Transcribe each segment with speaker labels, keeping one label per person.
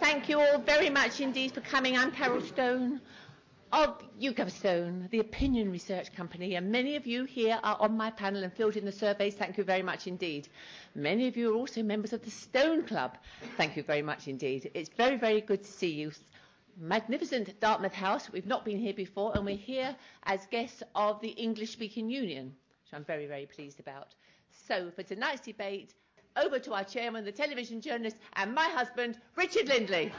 Speaker 1: Thank you all very much indeed for coming. I'm Carol Stone of YouGov Stone, the opinion research company, and many of you here are on my panel and filled in the surveys. Thank you very much indeed. Many of you are also members of the Stone Club. Thank you very much indeed. It's very, very good to see you. Magnificent Dartmouth House. We've not been here before, and we're here as guests of the English-Speaking Union, which I'm very, very pleased about. So for tonight's debate, over to our chairman, the television journalist, and my husband, Richard Lindley.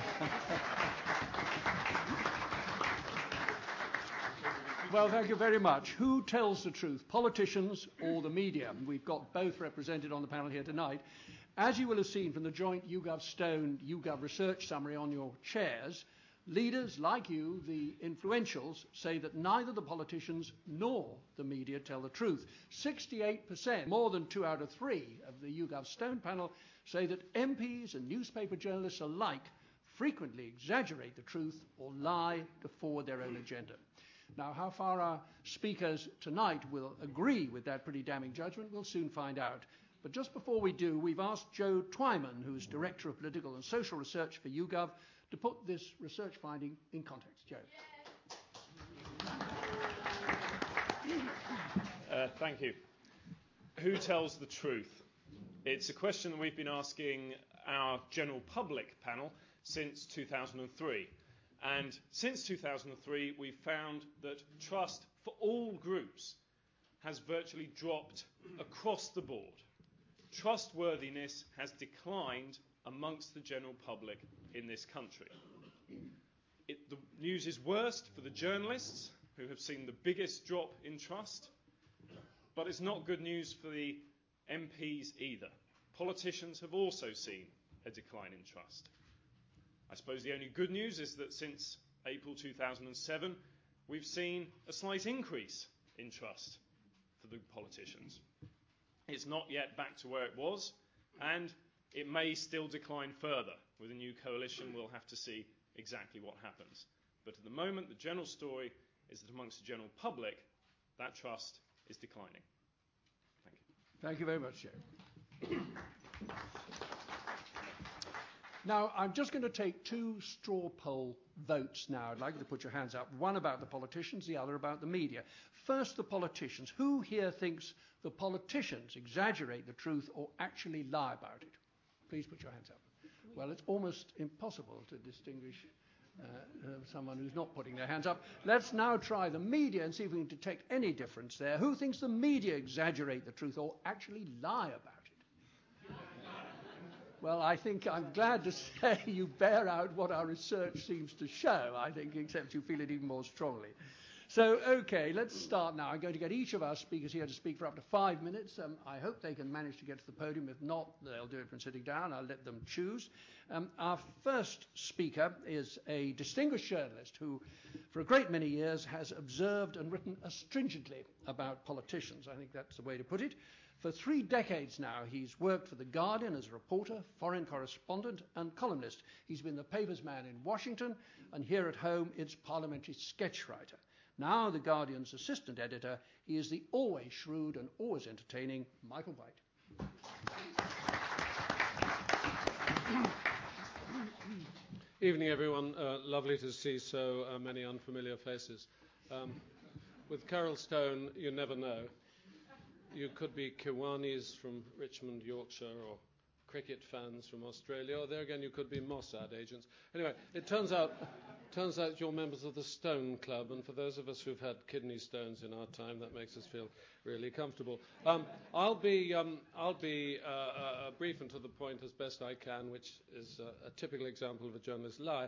Speaker 2: Well, thank you very much. Who tells the truth, politicians or the media? We've got both represented on the panel here tonight. As you will have seen from the joint YouGov Stone YouGov research summary on your chairs, leaders like you, the influentials, say that neither the politicians nor the media tell the truth. 68%, more than 2 out of 3 of the YouGov Stone panel, say that MPs and newspaper journalists alike frequently exaggerate the truth or lie to forward their own agenda. Now, how far our speakers tonight will agree with that pretty damning judgment, we'll soon find out. But just before we do, we've asked Joe Twyman, who's Director of Political and Social Research for YouGov, to put this research finding in context. Joe.
Speaker 3: Thank you. Who tells the truth? It's a question that we've been asking our general public panel since 2003. And since 2003, we've found that trust for all groups has virtually dropped across the board. Trustworthiness has declined amongst the general public in this country. The news is worst for the journalists, who have seen the biggest drop in trust, but it's not good news for the MPs either. Politicians have also seen a decline in trust. I suppose the only good news is that since April 2007, we've seen a slight increase in trust for the politicians. It's not yet back to where it was, and it may still decline further. With a new coalition, we'll have to see exactly what happens. But at the moment, the general story is that amongst the general public, that trust is declining. Thank you.
Speaker 2: Thank you very much, Joe. Now, I'm just going to take 2 straw poll votes now. I'd like you to put your hands up. One about the politicians, the other about the media. First, the politicians. Who here thinks the politicians exaggerate the truth or actually lie about it? Please put your hands up. Well, it's almost impossible to distinguish someone who's not putting their hands up. Let's now try the media and see if we can detect any difference there. Who thinks the media exaggerate the truth or actually lie about it? Well, I think I'm glad to say you bear out what our research seems to show, I think, except you feel it even more strongly. So, OK, let's start now. I'm going to get each of our speakers here to speak for up to 5 minutes. I hope they can manage to get to the podium. If not, they'll do it from sitting down. I'll let them choose. Our first speaker is a distinguished journalist who, for a great many years, has observed and written astringently about politicians. I think that's the way to put it. For 3 decades now, he's worked for The Guardian as a reporter, foreign correspondent and columnist. He's been the paper's man in Washington, and here at home, it's parliamentary sketch writer. Now The Guardian's assistant editor, he is the always shrewd and always entertaining Michael White.
Speaker 4: Evening, everyone. Lovely to see so many unfamiliar faces. With Carol Stone, you never know. You could be Kiwanis from Richmond, Yorkshire, or cricket fans from Australia, or there again you could be Mossad agents. Anyway, it turns out you're members of the Stone Club, and for those of us who've had kidney stones in our time, that makes us feel really comfortable. I'll be brief and to the point as best I can, which is a typical example of a journalist's lie.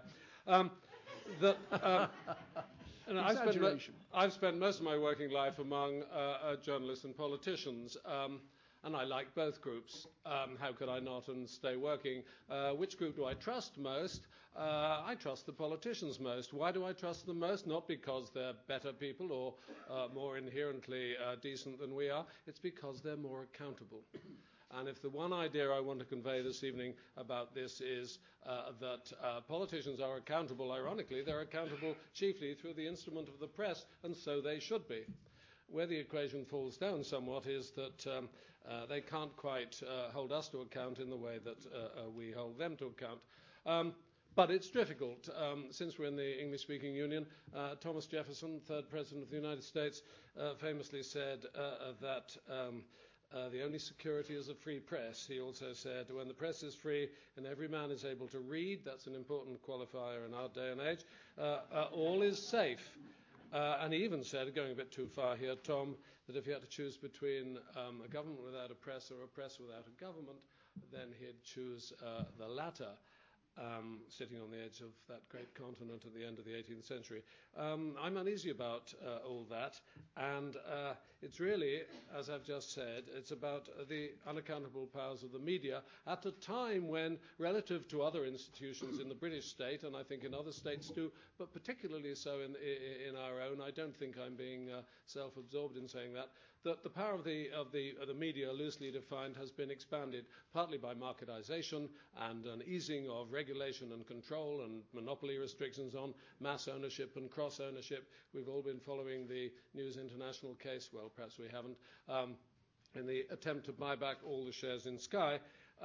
Speaker 4: I've spent most of my working life among journalists and politicians, and I like both groups. How could I not and stay working? Which group do I trust most? I trust the politicians most. Why do I trust them most? Not because they're better people or more inherently decent than we are. It's because they're more accountable. And if the one idea I want to convey this evening about this is that politicians are accountable, ironically, they're accountable chiefly through the instrument of the press, and so they should be. Where the equation falls down somewhat is that they can't quite hold us to account in the way that we hold them to account. But it's difficult. Since we're in the English-speaking Union, Thomas Jefferson, third President of the United States, famously said that the only security is a free press. He also said, when the press is free and every man is able to read, that's an important qualifier in our day and age, all is safe. And he even said, going a bit too far here, Tom, that if he had to choose between a government without a press or a press without a government, then he'd choose the latter. Sitting on the edge of that great continent at the end of the 18th century. I'm uneasy about all that, and it's really, as I've just said, it's about the unaccountable powers of the media at a time when, relative to other institutions in the British state, and I think in other states too, but particularly so in our own, I don't think I'm being self-absorbed in saying that the power of the media, loosely defined, has been expanded partly by marketization and an easing of regulation and control and monopoly restrictions on mass ownership and cross-ownership. We've all been following the News International case, well, perhaps we haven't, in the attempt to buy back all the shares in Sky.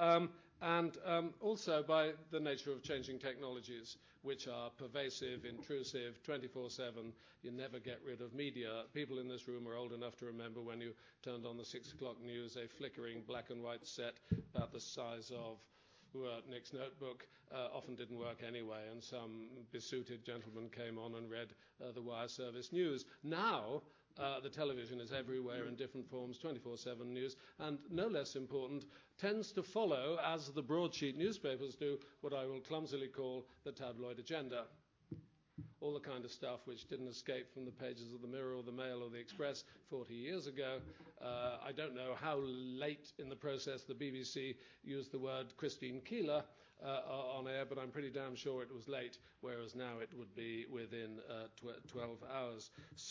Speaker 4: And also by the nature of changing technologies, which are pervasive, intrusive, 24/7. You never get rid of media. People in this room are old enough to remember when you turned on the 6 o'clock news, a flickering black and white set about the size of Nick's notebook often didn't work anyway, and some besuited gentleman came on and read the wire service news. Now, the television is everywhere in different forms, 24/7 news, and no less important, tends to follow, as the broadsheet newspapers do, what I will clumsily call the tabloid agenda. All the kind of stuff which didn't escape from the pages of the Mirror or the Mail or the Express 40 years ago. I don't know how late in the process the BBC used the word Christine Keeler on air, but I'm pretty damn sure it was late, whereas now it would be within 12 hours.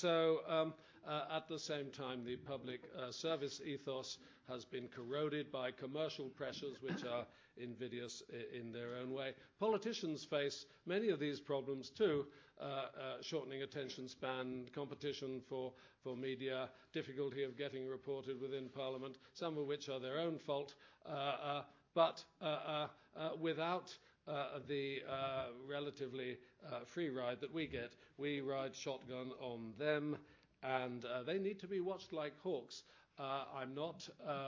Speaker 4: So at the same time, the public service ethos has been corroded by commercial pressures which are invidious in their own way. Politicians face many of these problems too, shortening attention span, competition for media, difficulty of getting reported within Parliament, some of which are their own fault, but without the relatively free ride that we get. We ride shotgun on them, and they need to be watched like hawks. I'm not,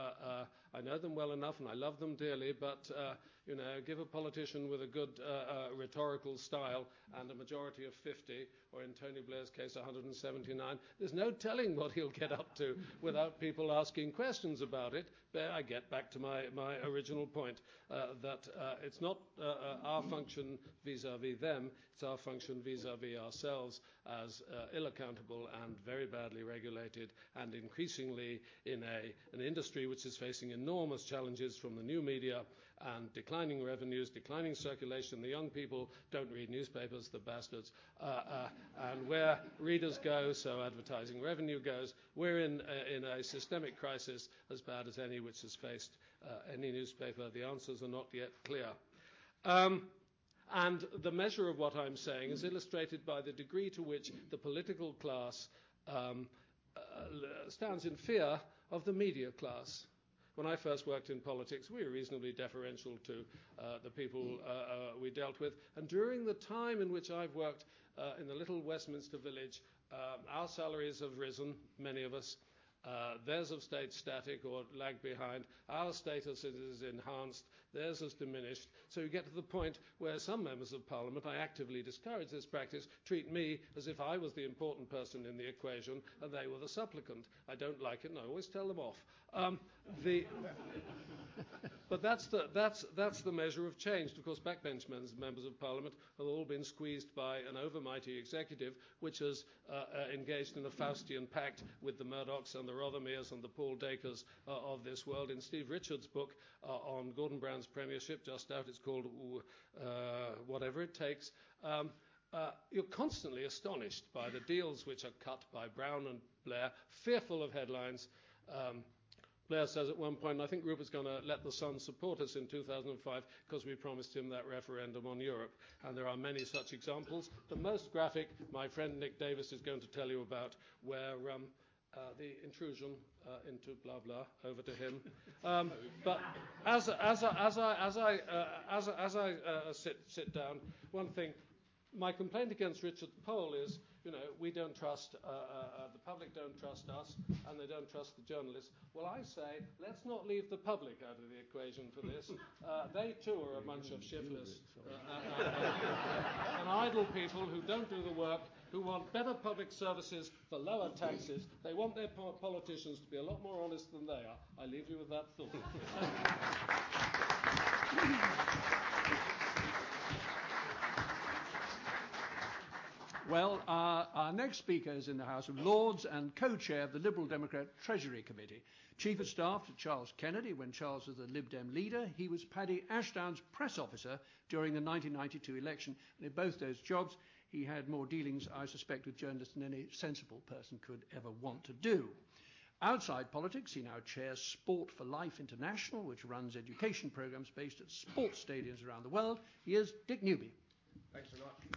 Speaker 4: I know them well enough and I love them dearly, but, give a politician with a good rhetorical style and a majority of 50, or in Tony Blair's case, 179, there's no telling what he'll get up to without people asking questions about it. But I get back to my original point, that it's not our function vis-à-vis them, it's our function vis-à-vis ourselves as ill-accountable and very badly regulated, and increasingly in an industry which is facing enormous challenges from the new media and declining revenues, declining circulation. The young people don't read newspapers, the bastards. And where readers go, so advertising revenue goes. We're in a systemic crisis as bad as any which has faced any newspaper. The answers are not yet clear. And the measure of what I'm saying is illustrated by the degree to which the political class stands in fear of the media class. When I first worked in politics, we were reasonably deferential to the people we dealt with. And during the time in which I've worked in the little Westminster village, our salaries have risen, many of us. Theirs have stayed static or lagged behind. Our status is enhanced. Theirs has diminished. So you get to the point where some members of Parliament, I actively discourage this practice, treat me as if I was the important person in the equation and they were the supplicant. I don't like it, and I always tell them off. But that's the measure of change. Of course, backbench members of Parliament have all been squeezed by an overmighty executive, which has engaged in a Faustian pact with the Murdochs and the Rothermeres and the Paul Dacres of this world. In Steve Richards' book on Gordon Brown's premiership, just out, it's called Whatever It Takes. You're constantly astonished by the deals which are cut by Brown and Blair, fearful of headlines. Blair says at one point, and I think Rupert's going to let the Sun support us in 2005 because we promised him that referendum on Europe. And there are many such examples. The most graphic, my friend Nick Davis is going to tell you about, where the intrusion into blah blah, over to him. But as I sit down, one thing, my complaint against Richard Pole is, we don't trust, the public don't trust us, and they don't trust the journalists. Well, I say, let's not leave the public out of the equation for this. They too are a bunch of shiftless and idle people who don't do the work, who want better public services for lower taxes. They want their politicians to be a lot more honest than they are. I leave you with that thought.
Speaker 2: Well, our next speaker is in the House of Lords and co-chair of the Liberal Democrat Treasury Committee. Chief of Staff to Charles Kennedy when Charles was the Lib Dem leader. He was Paddy Ashdown's press officer during the 1992 election. And in both those jobs, he had more dealings, I suspect, with journalists than any sensible person could ever want to do. Outside politics, he now chairs Sport for Life International, which runs education programs based at sports stadiums around the world. He is Dick Newby.
Speaker 5: Thanks very much.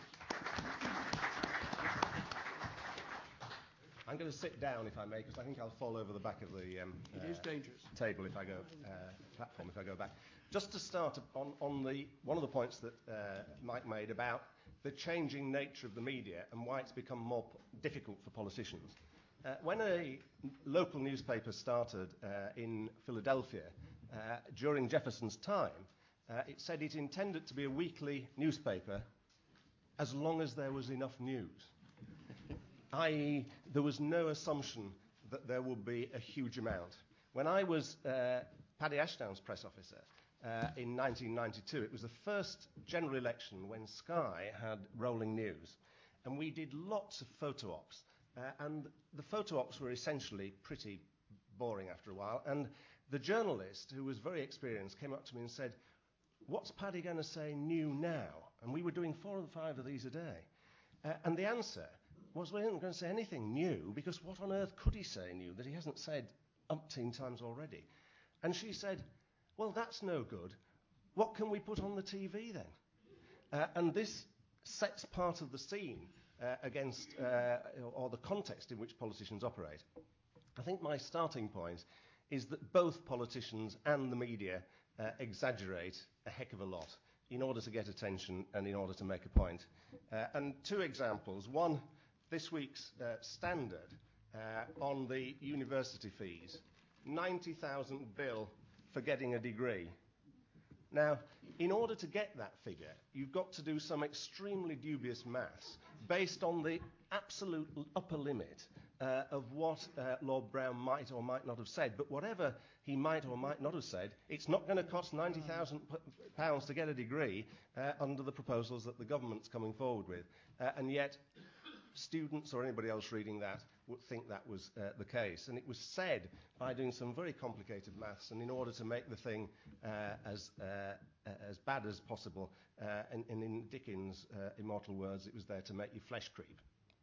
Speaker 5: I'm going to sit down, if I may, because I think I'll fall over the back of the
Speaker 2: it is dangerous.
Speaker 5: Table if I go platform if I go back. Just to start on one of the points that Mike made about the changing nature of the media and why it's become more difficult for politicians. When a local newspaper started in Philadelphia during Jefferson's time, it said it intended to be a weekly newspaper as long as there was enough news. I.e., there was no assumption that there would be a huge amount. When I was Paddy Ashdown's press officer in 1992, it was the first general election when Sky had rolling news. And we did lots of photo ops. And the photo ops were essentially pretty boring after a while. And the journalist, who was very experienced, came up to me and said, "What's Paddy going to say new now?" And we were doing 4 or 5 of these a day. And the answer was, we weren't going to say anything new, because what on earth could he say new that he hasn't said umpteen times already? And she said, "Well, that's no good. What can we put on the TV then?" And this sets part of the scene against, or the context in which politicians operate. I think my starting point is that both politicians and the media exaggerate a heck of a lot in order to get attention and in order to make a point. And 2 examples. One, this week's Standard on the university fees. 90,000 bill for getting a degree. Now, in order to get that figure, you've got to do some extremely dubious maths based on the absolute upper limit of what Lord Brown might or might not have said. But whatever he might or might not have said, it's not going to cost £90,000 to get a degree under the proposals that the government's coming forward with. And yet, students or anybody else reading that would think that was the case. And it was said by doing some very complicated maths, and in order to make the thing as bad as possible, and in Dickens' immortal words, it was there to make your flesh creep.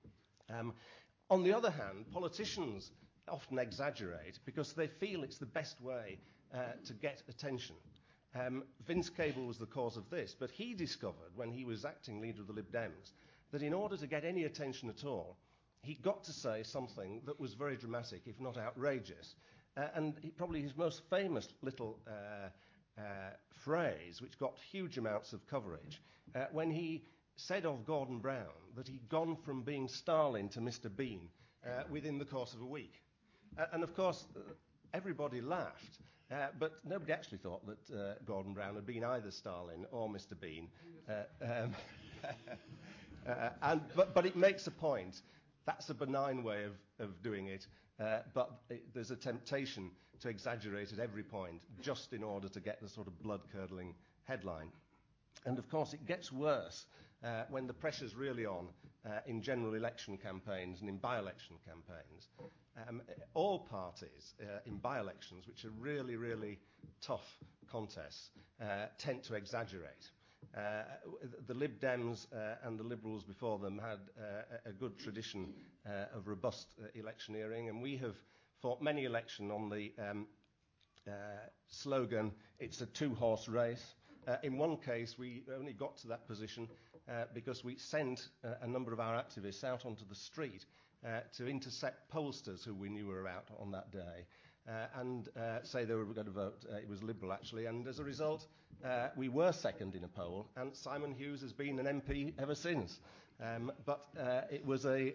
Speaker 5: On the other hand, politicians often exaggerate because they feel it's the best way to get attention. Vince Cable was the cause of this, but he discovered, when he was acting leader of the Lib Dems, that in order to get any attention at all, he got to say something that was very dramatic, if not outrageous. And probably his most famous little phrase, which got huge amounts of coverage, when he said of Gordon Brown that he'd gone from being Stalin to Mr. Bean within the course of a week. And of course, everybody laughed, but nobody actually thought that Gordon Brown had been either Stalin or Mr. Bean. But it makes a point. That's a benign way of doing it, but there's a temptation to exaggerate at every point just in order to get the sort of blood-curdling headline. And of course it gets worse when the pressure's really on in general election campaigns and in by-election campaigns. All parties in by-elections, which are really, really tough contests, tend to exaggerate. The Lib Dems and the Liberals before them had a good tradition of robust electioneering, and we have fought many elections on the slogan, "It's a 2-horse race." In one case, we only got to that position because we sent a number of our activists out onto the street to intercept pollsters who we knew were out on that day and say they were going to vote. It was Liberal, actually, and as a result, we were second in a poll, and Simon Hughes has been an MP ever since. But it was an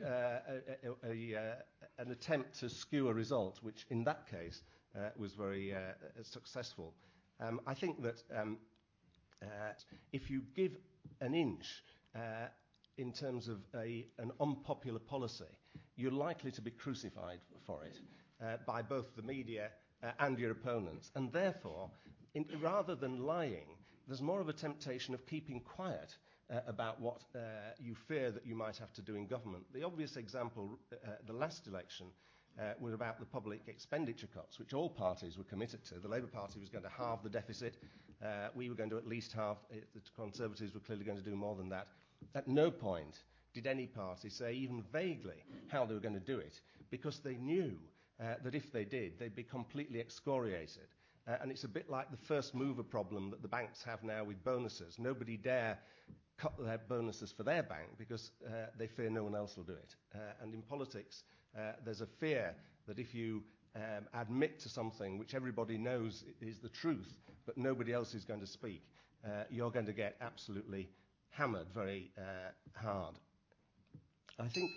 Speaker 5: attempt to skew a result, which in that case was very successful. I think that if you give an inch in terms of an unpopular policy, you're likely to be crucified for it by both the media and your opponents. And therefore, rather than lying, there's more of a temptation of keeping quiet about what you fear that you might have to do in government. The obvious example, the last election, was about the public expenditure cuts, which all parties were committed to. The Labour Party was going to halve the deficit. We were going to at least halve it. The Conservatives were clearly going to do more than that. At no point did any party say even vaguely how they were going to do it, because they knew that if they did, they'd be completely excoriated. And it's a bit like the first mover problem that the banks have now with bonuses. Nobody dare cut their bonuses for their bank because they fear no one else will do it. And in politics, there's a fear that if you admit to something which everybody knows is the truth, but nobody else is going to speak, you're going to get absolutely hammered very hard. I think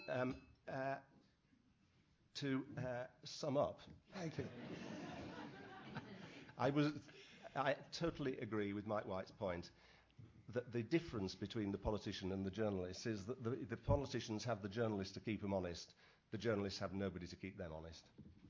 Speaker 5: to sum up, thank you. I totally agree with Mike White's point that the difference between the politician and the journalist is that the politicians have the journalists to keep them honest. The journalists have nobody to keep them honest.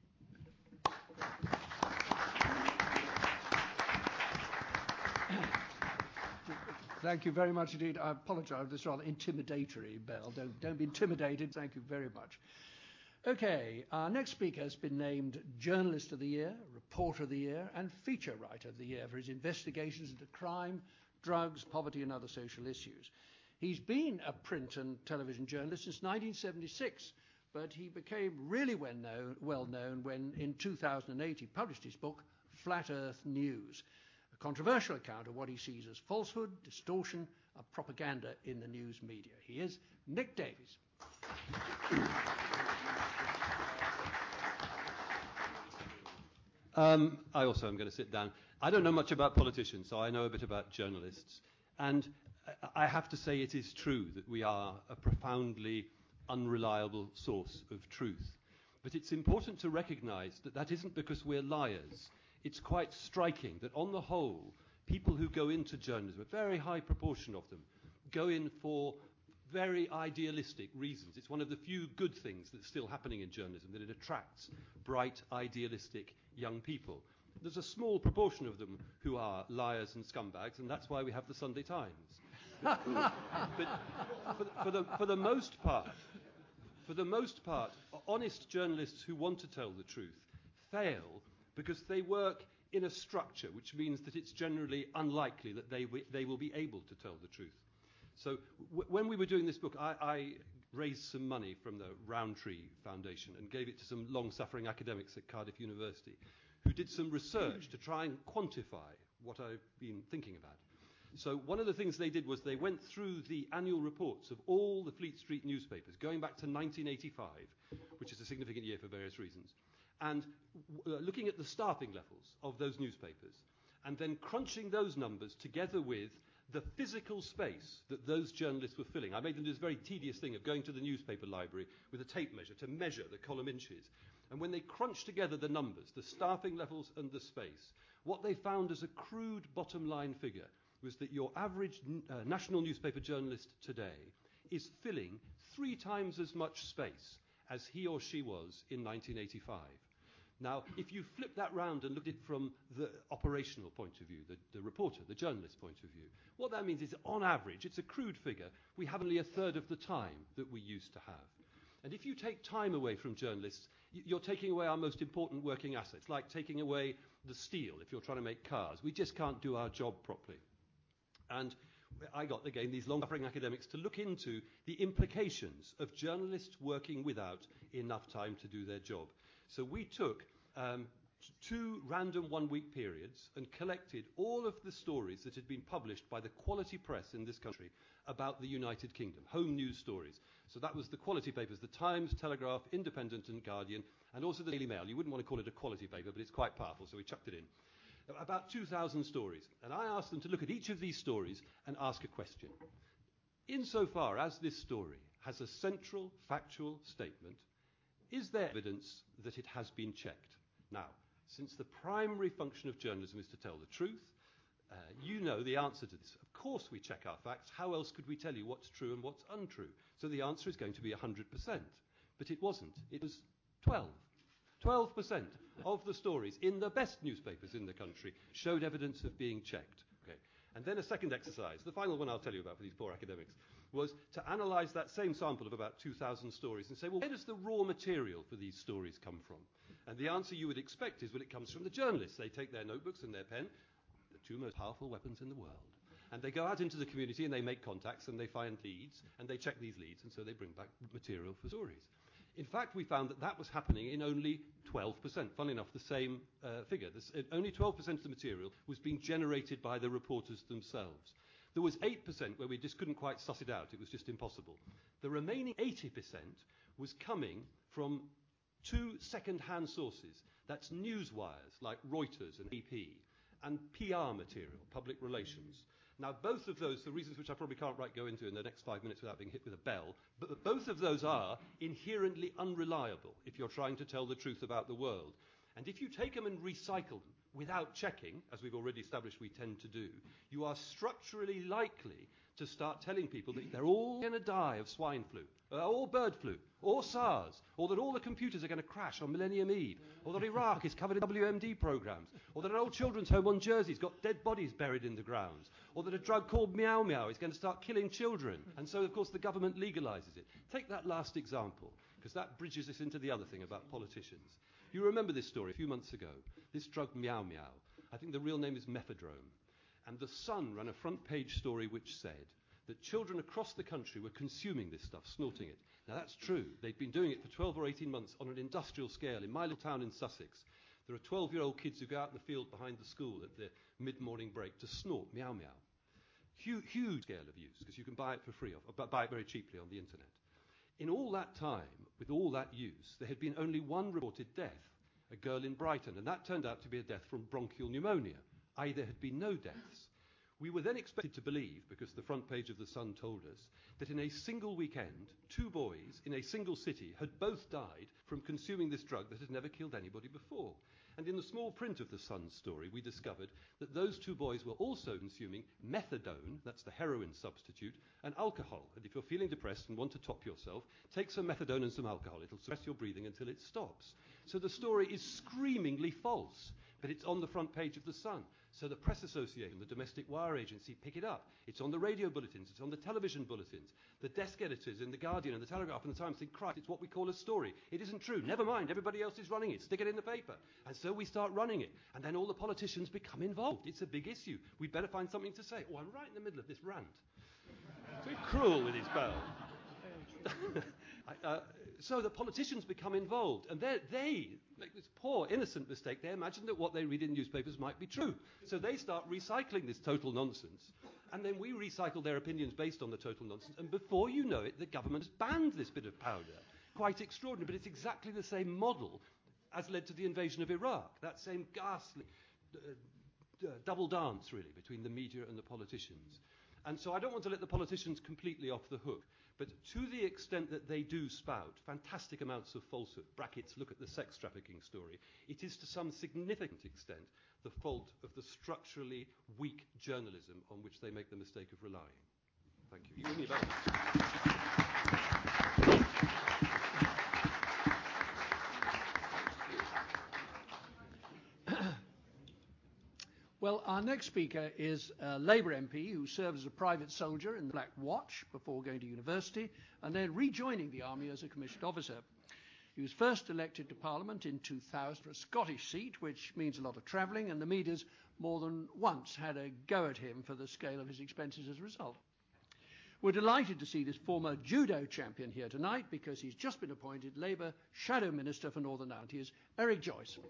Speaker 2: Thank you very much indeed. I apologise for this rather intimidatory bell. Don't be intimidated. Thank you very much. Okay, our next speaker has been named Journalist of the Year, Reporter of the Year, and Feature Writer of the Year for his investigations into crime, drugs, poverty, and other social issues. He's been a print and television journalist since 1976, but he became really well known when, in 2008, he published his book, Flat Earth News, a controversial account of what he sees as falsehood, distortion, and propaganda in the news media. He is Nick Davies.
Speaker 6: I also am going to sit down. I don't know much about politicians, so I know a bit about journalists. And I have to say it is true that we are a profoundly unreliable source of truth. But it's important to recognise that that isn't because we're liars. It's quite striking that on the whole, people who go into journalism, a very high proportion of them, go in for very idealistic reasons. It's one of the few good things that's still happening in journalism, that it attracts bright, idealistic young people. There's a small proportion of them who are liars and scumbags, and that's why we have the Sunday Times. But for the most part, honest journalists who want to tell the truth fail because they work in a structure which means that it's generally unlikely that they will be able to tell the truth. So when we were doing this book, I raised some money from the Rowntree Foundation and gave it to some long-suffering academics at Cardiff University who did some research to try and quantify what I've been thinking about. So one of the things they did was they went through the annual reports of all the Fleet Street newspapers going back to 1985, which is a significant year for various reasons, and looking at the staffing levels of those newspapers, and then crunching those numbers together with the physical space that those journalists were filling. I made them do this very tedious thing of going to the newspaper library with a tape measure to measure the column inches. And when they crunched together the numbers, the staffing levels and the space, what they found as a crude bottom line figure was that your average national newspaper journalist today is filling 3 times as much space as he or she was in 1985. Now, if you flip that round and look at it from the operational point of view, the reporter, the journalist's point of view, what that means is, on average, it's a crude figure, we have only a third of the time that we used to have. And if you take time away from journalists, you're taking away our most important working assets, like taking away the steel if you're trying to make cars. We just can't do our job properly. And I got, again, these long-suffering academics to look into the implications of journalists working without enough time to do their job. So we took 2 random one-week periods and collected all of the stories that had been published by the quality press in this country about the United Kingdom, home news stories. So that was the quality papers, the Times, Telegraph, Independent and Guardian, and also the Daily Mail. You wouldn't want to call it a quality paper, but it's quite powerful, so we chucked it in. About 2,000 stories. And I asked them to look at each of these stories and ask a question. Insofar as this story has a central factual statement, is there evidence that it has been checked? Now, since the primary function of journalism is to tell the truth, you know the answer to this. Of course we check our facts. How else could we tell you what's true and what's untrue? So the answer is going to be 100%. But it wasn't. It was 12. 12% of the stories in the best newspapers in the country showed evidence of being checked. Okay. And then a second exercise, the final one I'll tell you about for these poor academics, was to analyse that same sample of about 2,000 stories and say, well, where does the raw material for these stories come from? And the answer you would expect is, well, it comes from the journalists. They take their notebooks and their pen, the 2 most powerful weapons in the world, and they go out into the community and they make contacts and they find leads and they check these leads, and so they bring back material for stories. In fact, we found that that was happening in only 12%. Funnily enough, the same figure. Only 12% of the material was being generated by the reporters themselves. There was 8% where we just couldn't quite suss it out. It was just impossible. The remaining 80% was coming from 2 second-hand sources. That's news wires like Reuters and AP, and PR material, public relations. Now, both of those, for reasons which I probably can't go into in the next 5 minutes without being hit with a bell, but both of those are inherently unreliable if you're trying to tell the truth about the world. And if you take them and recycle them without checking, as we've already established we tend to do, you are structurally likely to start telling people that they're all going to die of swine flu, or bird flu, or SARS, or that all the computers are going to crash on Millennium Eve, or that Iraq is covered in WMD programs, or that an old children's home on Jersey's got dead bodies buried in the grounds, or that a drug called Meow Meow is going to start killing children. And so, of course, the government legalises it. Take that last example, because that bridges us into the other thing about politicians. You remember this story a few months ago. This drug Meow Meow, I think the real name is Methadone. And The Sun ran a front-page story which said that children across the country were consuming this stuff, snorting it. Now, that's true. They'd been doing it for 12 or 18 months on an industrial scale. In my little town in Sussex, there are 12-year-old kids who go out in the field behind the school at the mid-morning break to snort Meow Meow. Huge scale of use, because you can buy it for free, buy it very cheaply on the internet. In all that time, with all that use, there had been only one reported death, a girl in Brighton, and that turned out to be a death from bronchial pneumonia, i.e. there had been no deaths. We were then expected to believe, because the front page of The Sun told us, that in a single weekend, 2 boys in a single city had both died from consuming this drug that had never killed anybody before. And in the small print of The Sun story, we discovered that those 2 boys were also consuming methadone, that's the heroin substitute, and alcohol. And if you're feeling depressed and want to top yourself, take some methadone and some alcohol. It'll suppress your breathing until it stops. So the story is screamingly false, but it's on the front page of The Sun. So the Press Association, the Domestic Wire Agency pick it up. It's on the radio bulletins. It's on the television bulletins. The desk editors in The Guardian and The Telegraph and The Times think, Christ, it's what we call a story. It isn't true. Never mind. Everybody else is running it. Stick it in the paper. And so we start running it. And then all the politicians become involved. It's a big issue. We'd better find something to say. Oh, I'm right in the middle of this rant. So cruel with his bell. So the politicians become involved, and they make this poor, innocent mistake. They imagine that what they read in newspapers might be true. So they start recycling this total nonsense, and then we recycle their opinions based on the total nonsense, and before you know it, the government has banned this bit of powder. Quite extraordinary, but it's exactly the same model as led to the invasion of Iraq, that same ghastly double dance, really, between the media and the politicians. And so I don't want to let the politicians completely off the hook, but to the extent that they do spout fantastic amounts of falsehood, brackets, look at the sex trafficking story, it is to some significant extent the fault of the structurally weak journalism on which they make the mistake of relying. Thank you. You ring me a bell.
Speaker 2: Well, our next speaker is a Labour MP who served as a private soldier in the Black Watch before going to university and then rejoining the army as a commissioned officer. He was first elected to Parliament in 2000 for a Scottish seat, which means a lot of travelling, and the media's more than once had a go at him for the scale of his expenses as a result. We're delighted to see this former judo champion here tonight because he's just been appointed Labour Shadow Minister for Northern Ireland. He is Eric Joyce.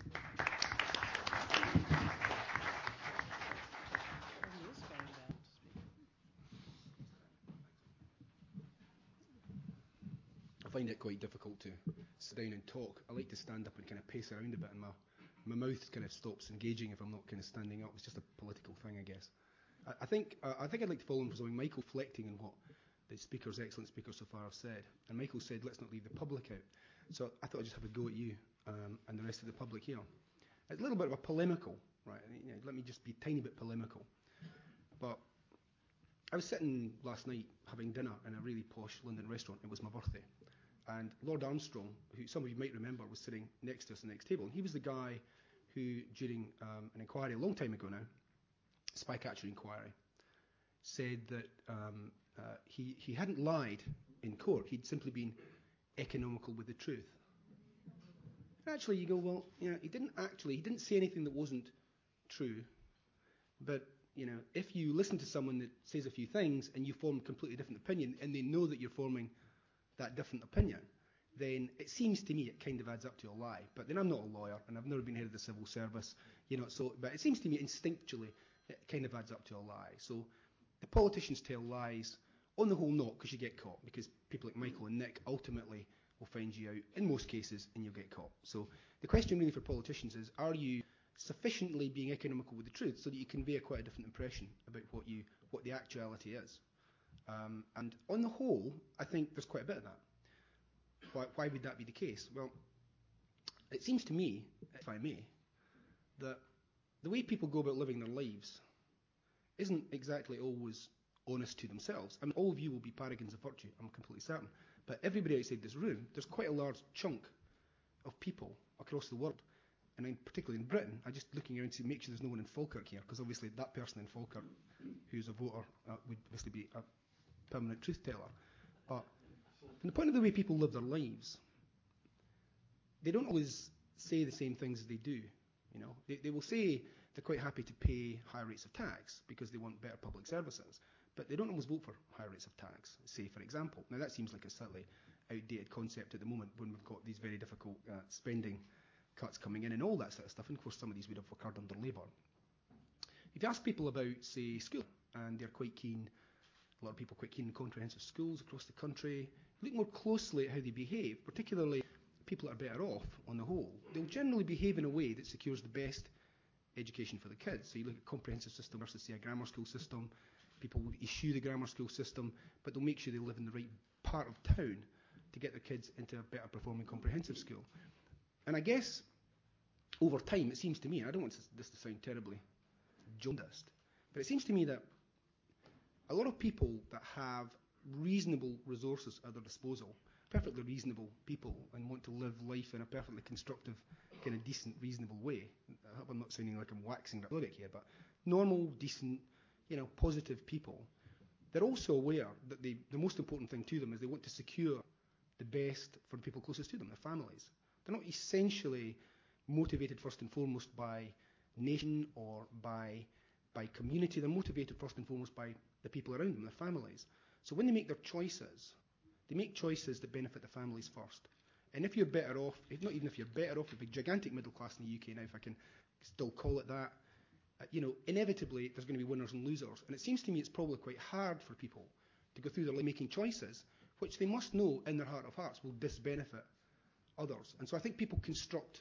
Speaker 7: I find it quite difficult to sit down and talk. I like to stand up and kind of pace around a bit, and my mouth kind of stops engaging if I'm not kind of standing up. It's just a political thing, I guess. I think I'd like to follow on from something Michael, reflecting on what the excellent speakers so far have said. And Michael said, let's not leave the public out. So I thought I'd just have a go at you and the rest of the public here. It's a little bit of a polemical, right? Let me just be a tiny bit polemical. But I was sitting last night having dinner in a really posh London restaurant. It was my birthday. And Lord Armstrong, who some of you might remember, was sitting next to us at the next table. And he was the guy who, during an inquiry a long time ago now, Spycatcher inquiry, said that he hadn't lied in court. He'd simply been economical with the truth. And actually, you go, well, he didn't say anything that wasn't true. But, if you listen to someone that says a few things and you form a completely different opinion, and they know that you're forming that different opinion, then it seems to me it kind of adds up to a lie. But then I'm not a lawyer, and I've never been head of the civil service, but it seems to me instinctually it kind of adds up to a lie. So the politicians tell lies, on the whole not, because you get caught, because people like Michael and Nick ultimately will find you out in most cases and you'll get caught. So the question really for politicians is, are you sufficiently being economical with the truth so that you convey quite a different impression about what the actuality is? And on the whole, I think there's quite a bit of that. Why would that be the case? Well, it seems to me, if I may, that the way people go about living their lives isn't exactly always honest to themselves. I mean, all of you will be paragons of virtue, I'm completely certain. But everybody outside this room, there's quite a large chunk of people across the world, and particularly in Britain. I'm just looking around to make sure there's no one in Falkirk here, because obviously that person in Falkirk who's a voter would obviously be a permanent truth teller. But from the point of the way people live their lives, they don't always say the same things as they do. They will say they're quite happy to pay higher rates of tax because they want better public services, but they don't always vote for higher rates of tax, say, for example. Now, that seems like a slightly outdated concept at the moment when we've got these very difficult spending cuts coming in and all that sort of stuff, and of course some of these would have occurred under Labour. If you ask people about, say, school, and they're quite keen, a lot of people are quite keen on comprehensive schools across the country, look more closely at how they behave, particularly people that are better off on the whole. They'll generally behave in a way that secures the best education for the kids. So you look at comprehensive system versus, say, a grammar school system. People will eschew the grammar school system, but they'll make sure they live in the right part of town to get their kids into a better performing comprehensive school. And I guess over time, it seems to me, I don't want this to sound terribly jaundiced, but it seems to me that a lot of people that have reasonable resources at their disposal, perfectly reasonable people, and want to live life in a perfectly constructive, kind of decent, reasonable way. I hope I'm not sounding like I'm waxing rhetoric here, but normal, decent, positive people, they're also aware that the most important thing to them is they want to secure the best for the people closest to them, their families. They're not essentially motivated first and foremost by nation or by community. They're motivated first and foremost by the people around them, their families. So when they make their choices, they make choices that benefit the families first. And if you're better off, not even if you're better off, a big gigantic middle class in the UK now, if I can still call it that, inevitably there's going to be winners and losers. And it seems to me it's probably quite hard for people to go through their life making choices, which they must know in their heart of hearts will disbenefit others. And so I think people construct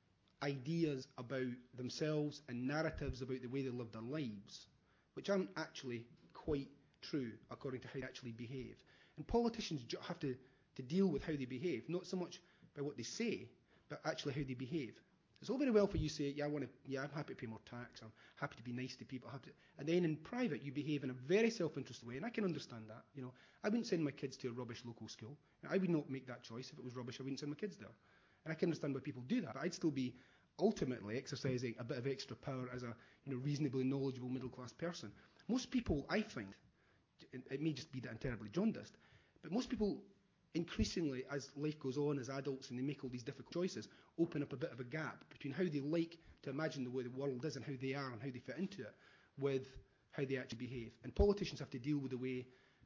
Speaker 7: ideas about themselves and narratives about the way they live their lives, which aren't actually quite true according to how they actually behave. And politicians have to deal with how they behave, not so much by what they say, but actually how they behave. It's all very well for you to say, I'm happy to pay more tax, I'm happy to be nice to people, and then in private you behave in a very self-interested way, and I can understand that. I wouldn't send my kids to a rubbish local school. I would not make that choice. If it was rubbish, I wouldn't send my kids there. And I can understand why people do that, but I'd still be ultimately exercising a bit of extra power as a reasonably knowledgeable middle-class person. Most people, I find, it may just be that I'm terribly jaundiced, but most people increasingly, as life goes on, as adults, and they make all these difficult choices, open up a bit of a gap between how they like to imagine the way the world is and how they are and how they fit into it with how they actually behave. And politicians have to deal with the way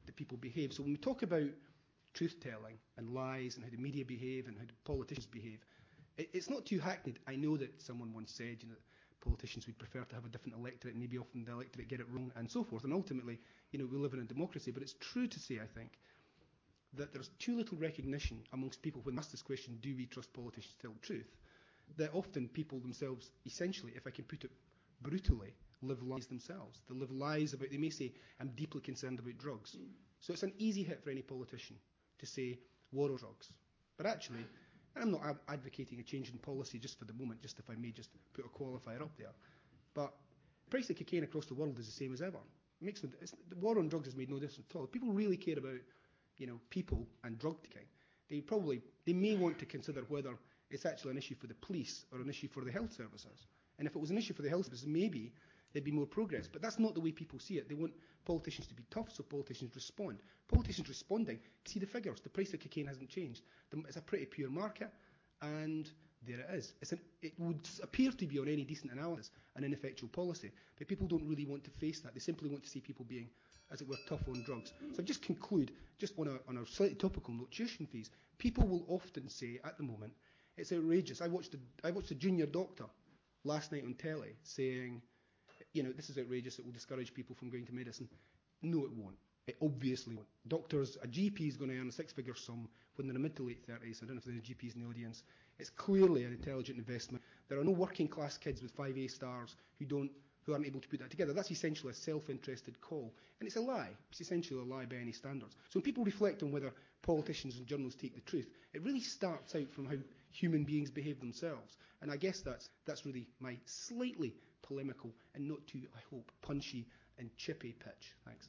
Speaker 7: that people behave. So when we talk about truth-telling and lies and how the media behave and how the politicians behave, it's not too hackneyed. I know that someone once said, that politicians would prefer to have a different electorate, and maybe often the electorate get it wrong and so forth. And ultimately, we live in a democracy. But it's true to say, I think, that there's too little recognition amongst people when asked this question, do we trust politicians to tell the truth, that often people themselves, essentially, if I can put it brutally, live lies themselves. They live lies about, they may say, I'm deeply concerned about drugs. So it's an easy hit for any politician to say war on drugs. But actually, I'm not advocating a change in policy just for the moment, just if I may just put a qualifier up there. But the price of cocaine across the world is the same as ever. The war on drugs has made no difference at all. If people really care about, people and drug taking, they may want to consider whether it's actually an issue for the police or an issue for the health services. And if it was an issue for the health services, maybe there'd be more progress. But that's not the way people see it. They want politicians to be tough, so politicians respond. Politicians responding, see the figures. The price of cocaine hasn't changed. It's a pretty pure market, and there it is. It would appear to be, on any decent analysis, an ineffectual policy. But people don't really want to face that. They simply want to see people being, as it were, tough on drugs. So I'll just conclude, just on a slightly topical note, tuition fees. People will often say, at the moment, it's outrageous. I watched a junior doctor last night on telly saying, this is outrageous, it will discourage people from going to medicine. No, it won't. It obviously won't. A GP is going to earn a six-figure sum when they're in the mid to late 30s. I don't know if there are any GPs in the audience. It's clearly an intelligent investment. There are no working-class kids with 5 A stars who aren't able to put that together. That's essentially a self-interested call. And it's a lie. It's essentially a lie by any standards. So when people reflect on whether politicians and journalists take the truth, it really starts out from how human beings behave themselves. And I guess that's really my slightly polemical and not too, I hope, punchy and chippy pitch. Thanks.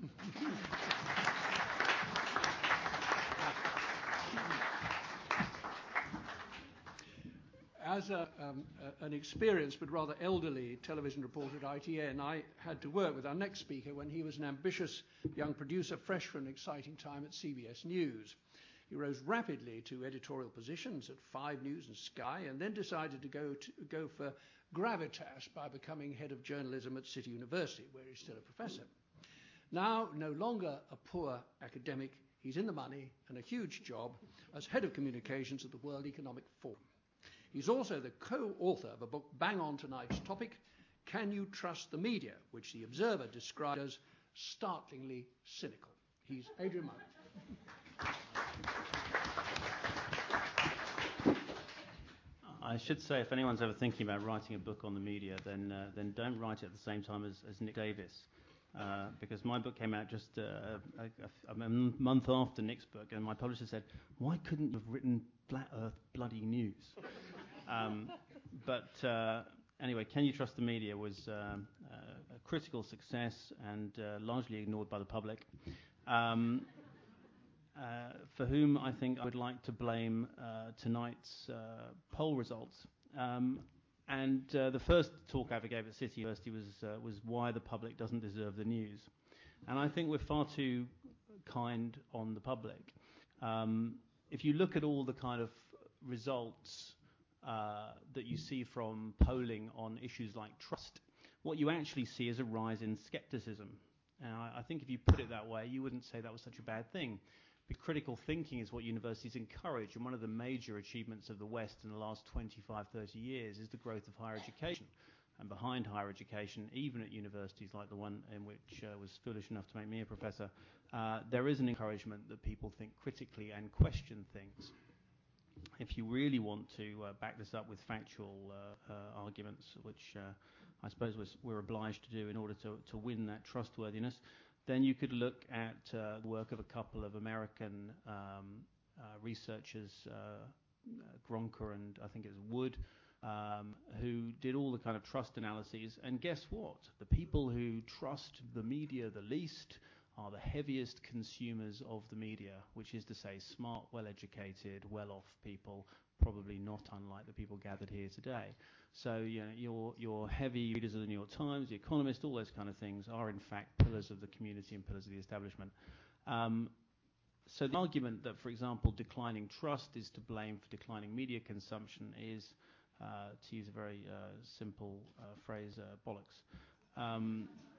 Speaker 2: As an experienced but rather elderly television reporter at ITN, I had to work with our next speaker when he was an ambitious young producer, fresh for an exciting time at CBS News. He rose rapidly to editorial positions at 5 News and Sky, and then decided to go for gravitas by becoming head of journalism at City University, where he's still a professor. Now, no longer a poor academic, he's in the money and a huge job as head of communications at the World Economic Forum. He's also the co-author of a book bang on tonight's topic, Can You Trust the Media?, which The Observer described as startlingly cynical. He's Adrian Murray.
Speaker 8: I should say, if anyone's ever thinking about writing a book on the media, then don't write it at the same time as Nick Davis, because my book came out just a month after Nick's book, and my publisher said, why couldn't you have written Flat Earth Bloody News? Anyway, Can You Trust the Media was a critical success and largely ignored by the public, for whom I think I would like to blame tonight's poll results. The first talk I ever gave at City University was why the public doesn't deserve the news. And I think we're far too kind on the public. If you look at all the kind of results that you see from polling on issues like trust, what you actually see is a rise in skepticism. And I think if you put it that way, you wouldn't say that was such a bad thing. But critical thinking is what universities encourage, and one of the major achievements of the West in the last 25, 30 years is the growth of higher education. And behind higher education, even at universities like the one in which was foolish enough to make me a professor, there is an encouragement that people think critically and question things. If you really want to back this up with factual arguments, which I suppose we're obliged to do in order to win that trustworthiness, then you could look at the work of a couple of American researchers, Gronker and I think it was Wood, who did all the kind of trust analyses. And guess what? The people who trust the media the least are the heaviest consumers of the media, which is to say smart, well-educated, well-off people, probably not unlike the people gathered here today. So your heavy readers of the New York Times, The Economist, all those kind of things are in fact pillars of the community and pillars of the establishment. So the argument that, for example, declining trust is to blame for declining media consumption is, to use a very simple phrase, bollocks.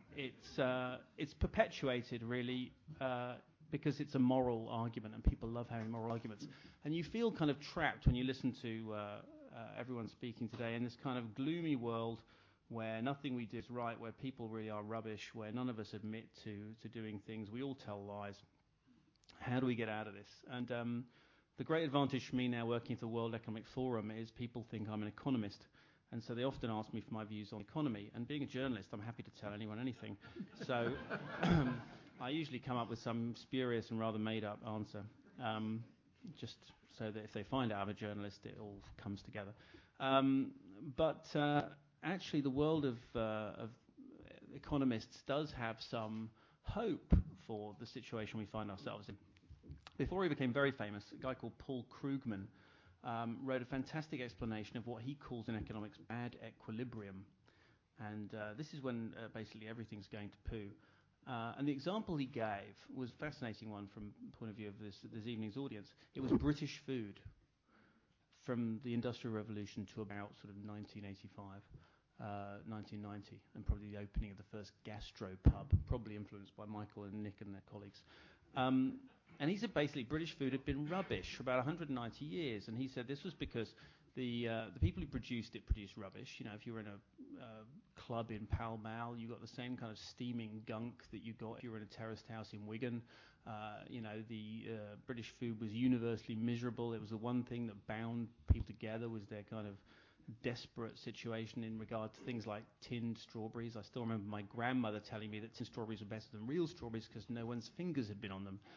Speaker 8: it's perpetuated really because it's a moral argument, and people love having moral arguments. And you feel kind of trapped when you listen to everyone speaking today in this kind of gloomy world where nothing we do is right, where people really are rubbish, where none of us admit to doing things. We all tell lies. How do we get out of this? And the great advantage for me now working at the World Economic Forum is people think I'm an economist. And so they often ask me for my views on economy. And being a journalist, I'm happy to tell anyone anything. So I usually come up with some spurious and rather made-up answer, just so that if they find out I'm a journalist, it all comes together. But actually, the world of economists does have some hope for the situation we find ourselves in. Before he became very famous, a guy called Paul Krugman wrote a fantastic explanation of what he calls in economics bad equilibrium. And this is when basically everything's going to poo. And the example he gave was a fascinating one from the point of view of this evening's audience. It was British food from the Industrial Revolution to about sort of 1985, 1990, and probably the opening of the first gastropub, probably influenced by Michael and Nick and their colleagues. And he said basically British food had been rubbish for about 190 years, and he said this was because the people who produced it produced rubbish. You know, if you were in a club in Pall Mall, you got the same kind of steaming gunk that you got if you were in a terraced house in Wigan. The British food was universally miserable. It was the one thing that bound people together was their kind of desperate situation in regard to things like tinned strawberries. I still remember my grandmother telling me that tinned strawberries were better than real strawberries because no one's fingers had been on them.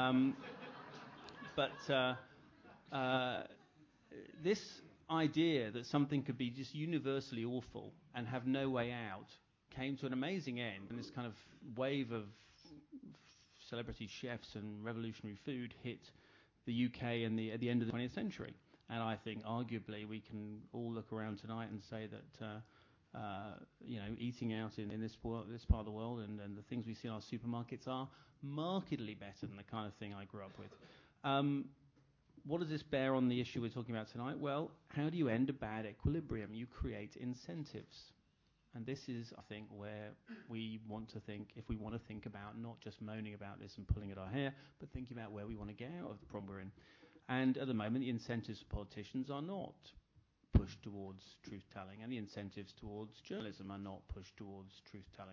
Speaker 8: This idea that something could be just universally awful and have no way out came to an amazing end, and this kind of wave of celebrity chefs and revolutionary food hit the UK at the end of the 20th century. And I think arguably we can all look around tonight and say that eating out in this part of the world and the things we see in our supermarkets are markedly better than the kind of thing I grew up with. What does this bear on the issue we're talking about tonight? Well, how do you end a bad equilibrium? You create incentives. And this is, I think, where we want to think, if we want to think about not just moaning about this and pulling at our hair, but thinking about where we want to get out of the problem we're in. And at the moment, the incentives for politicians are not pushed towards truth-telling, and the incentives towards journalism are not pushed towards truth-telling.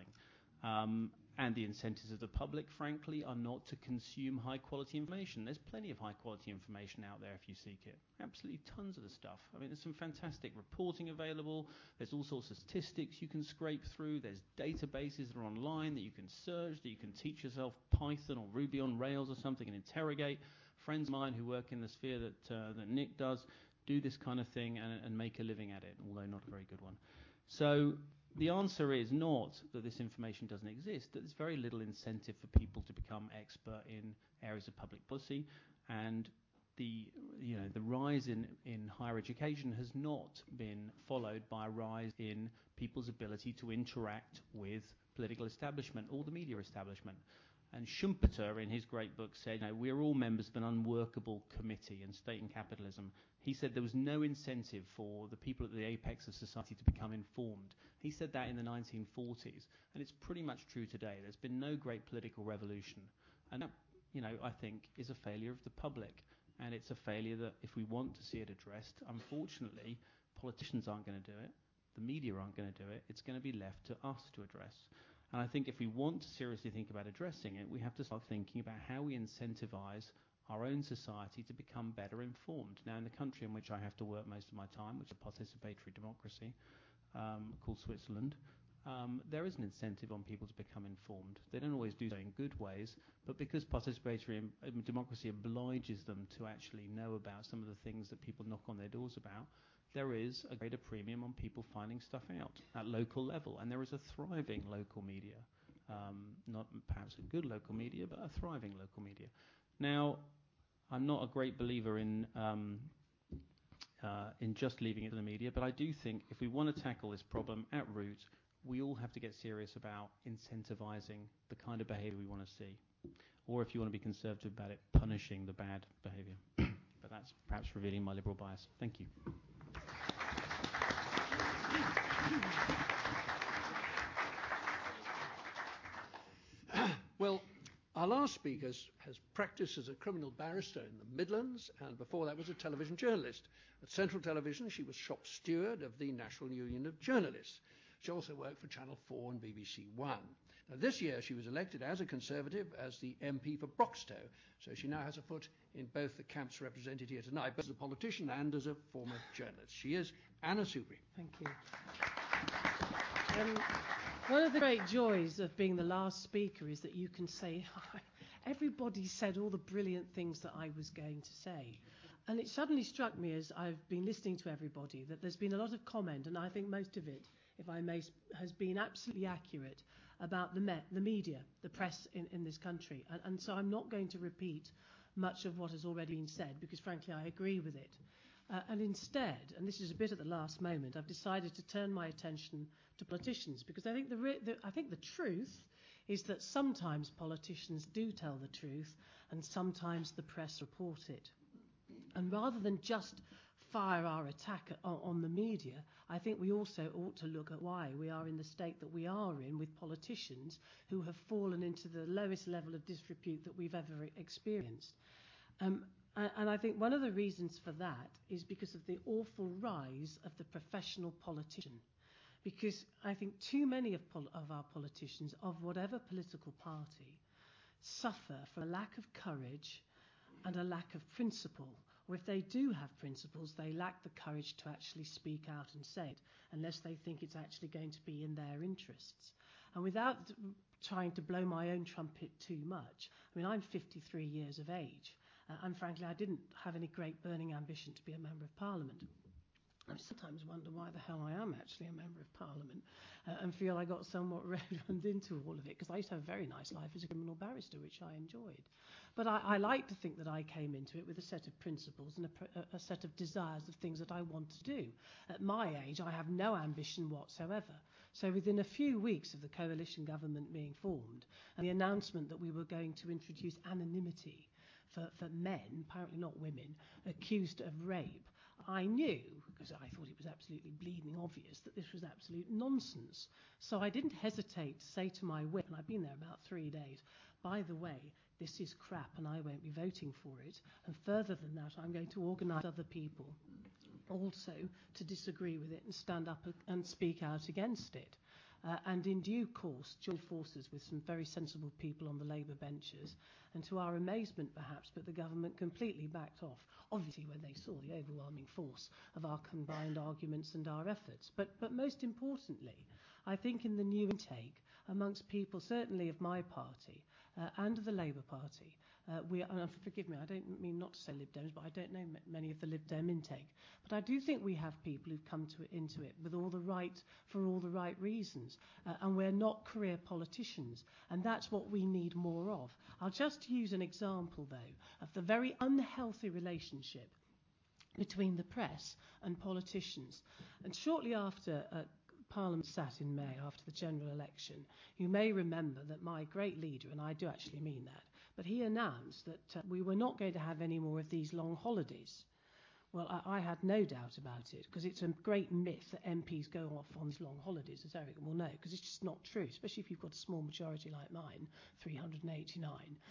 Speaker 8: And the incentives of the public, frankly, are not to consume high-quality information. There's plenty of high-quality information out there if you seek it. Absolutely tons of the stuff. I mean, there's some fantastic reporting available. There's all sorts of statistics you can scrape through. There's databases that are online that you can search, that you can teach yourself Python or Ruby on Rails or something and interrogate. Friends of mine who work in the sphere that Nick does do this kind of thing and make a living at it, although not a very good one. So the answer is not that this information doesn't exist, that there's very little incentive for people to become expert in areas of public policy, and the rise in higher education has not been followed by a rise in people's ability to interact with political establishment or the media establishment. And Schumpeter, in his great book, said, we're all members of an unworkable committee in State and Capitalism. He said there was no incentive for the people at the apex of society to become informed. He said that in the 1940s, and it's pretty much true today. There's been no great political revolution. And that, I think, is a failure of the public. And it's a failure that if we want to see it addressed, unfortunately, politicians aren't going to do it. The media aren't going to do it. It's going to be left to us to address. And I think if we want to seriously think about addressing it, we have to start thinking about how we incentivize our own society to become better informed. Now, in the country in which I have to work most of my time, which is a participatory democracy called Switzerland, there is an incentive on people to become informed. They don't always do so in good ways, but because participatory democracy obliges them to actually know about some of the things that people knock on their doors about, there is a greater premium on people finding stuff out at local level, and there is a thriving local media, not perhaps a good local media, but a thriving local media. Now, I'm not a great believer in just leaving it to the media, but I do think if we want to tackle this problem at root, we all have to get serious about incentivizing the kind of behavior we want to see, or if you want to be conservative about it, punishing the bad behavior. But that's perhaps revealing my liberal bias. Thank you.
Speaker 2: Our last speaker has practiced as a criminal barrister in the Midlands, and before that was a television journalist. At Central Television, she was shop steward of the National Union of Journalists. She also worked for Channel 4 and BBC One. Now, this year, she was elected as a Conservative as the MP for Broxtowe, so she now has a foot in both the camps represented here tonight, both as a politician and as a former journalist. She is Anna Soubry.
Speaker 9: Thank you. One of the great joys of being the last speaker is that you can say, everybody said all the brilliant things that I was going to say. And it suddenly struck me as I've been listening to everybody that there's been a lot of comment, and I think most of it, if I may, has been absolutely accurate about the media, the press in this country. And so I'm not going to repeat much of what has already been said, because frankly I agree with it. And instead, and this is a bit at the last moment, I've decided to turn my attention to politicians, because I think the truth is that sometimes politicians do tell the truth and sometimes the press report it. And rather than just fire our attack on the media, I think we also ought to look at why we are in the state that we are in, with politicians who have fallen into the lowest level of disrepute that we've ever experienced. And I think one of the reasons for that is because of the awful rise of the professional politician. Because I think too many of our politicians, of whatever political party, suffer from a lack of courage and a lack of principle. Or if they do have principles, they lack the courage to actually speak out and say it, unless they think it's actually going to be in their interests. And without trying to blow my own trumpet too much, I mean, I'm 53 years of age. And frankly, I didn't have any great burning ambition to be a Member of Parliament. I sometimes wonder why the hell I am actually a Member of Parliament, and feel I got somewhat relevant into all of it, because I used to have a very nice life as a criminal barrister, which I enjoyed. But I like to think that I came into it with a set of principles and a set of desires of things that I want to do. At my age, I have no ambition whatsoever. So within a few weeks of the coalition government being formed and the announcement that we were going to introduce anonymity for men, apparently not women, accused of rape, I knew, because I thought it was absolutely bleeding obvious, that this was absolute nonsense. So I didn't hesitate to say to my whip, and I've been there about 3 days, by the way, this is crap and I won't be voting for it. And further than that, I'm going to organise other people also to disagree with it and stand up and speak out against it. And in due course, joined forces with some very sensible people on the Labour benches, and to our amazement perhaps, but the government completely backed off, obviously when they saw the overwhelming force of our combined arguments and our efforts. But most importantly, I think in the new intake, amongst people certainly of my party and of the Labour Party, and forgive me, I don't mean not to say Lib Dems, but I don't know many of the Lib Dem intake. But I do think we have people who've come into it with for all the right reasons. And we're not career politicians. And that's what we need more of. I'll just use an example, though, of the very unhealthy relationship between the press and politicians. And shortly after Parliament sat in May, after the general election, you may remember that my great leader, and I do actually mean that, but he announced that we were not going to have any more of these long holidays. Well, I had no doubt about it, because it's a great myth that MPs go off on these long holidays, as Eric will know, because it's just not true, especially if you've got a small majority like mine, 389.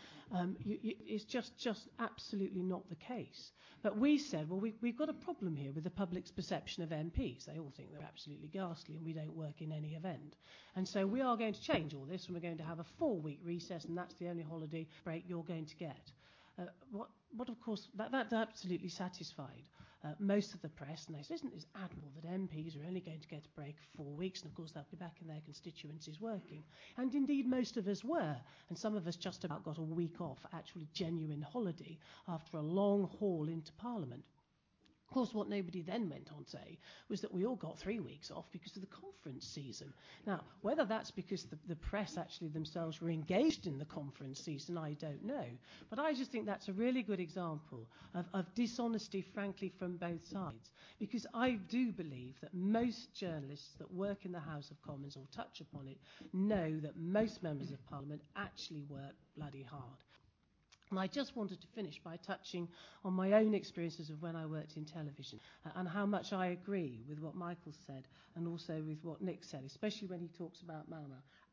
Speaker 9: It's just absolutely not the case. But we said, well, we've got a problem here with the public's perception of MPs. They all think they're absolutely ghastly and we don't work in any event. And so we are going to change all this, and we're going to have a 4-week recess, and that's the only holiday break you're going to get. What of course, that absolutely satisfied most of the press, and they said, isn't this admirable that MPs are only going to get a break for 4 weeks, and of course they'll be back in their constituencies working. And indeed most of us were, and some of us just about got a week off, actually genuine holiday, after a long haul into Parliament. Of course, what nobody then went on to say was that we all got 3 weeks off because of the conference season. Now, whether that's because the press actually themselves were engaged in the conference season, I don't know. But I just think that's a really good example of dishonesty, frankly, from both sides. Because I do believe that most journalists that work in the House of Commons, or touch upon it, know that most members of Parliament actually work bloody hard. And I just wanted to finish by touching on my own experiences of when I worked in television, and how much I agree with what Michael said and also with what Nick said, especially when he talks about Mama.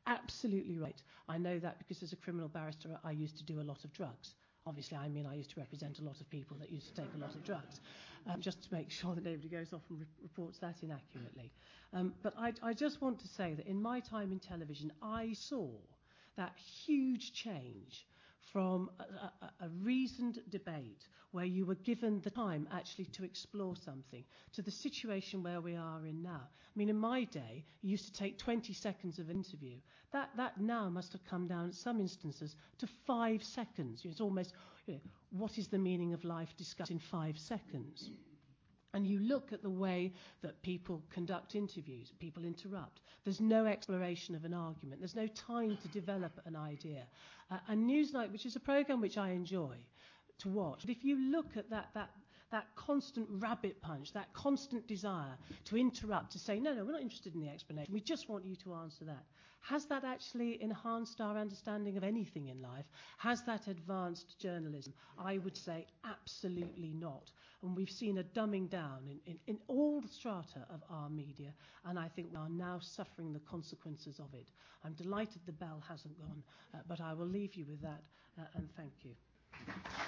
Speaker 9: absolutely right. I know that because as a criminal barrister, I used to do a lot of drugs. Obviously, I mean I used to represent a lot of people that used to take a lot of drugs, just to make sure that nobody goes off and reports that inaccurately. But I just want to say that in my time in television, I saw that huge change from a reasoned debate where you were given the time actually to explore something to the situation where we are in now. I mean, in my day, you used to take 20 seconds of an interview. That now must have come down in some instances to 5 seconds. It's almost, what is the meaning of life discussed in 5 seconds? And you look at the way that people conduct interviews, people interrupt. There's no exploration of an argument. There's no time to develop an idea. And Newsnight, which is a programme which I enjoy to watch, but if you look at that constant rabbit punch, that constant desire to interrupt, to say, no, we're not interested in the explanation, we just want you to answer that. Has that actually enhanced our understanding of anything in life? Has that advanced journalism? I would say absolutely not. And we've seen a dumbing down in all the strata of our media, and I think we are now suffering the consequences of it. I'm delighted the bell hasn't gone, but I will leave you with that, and thank you.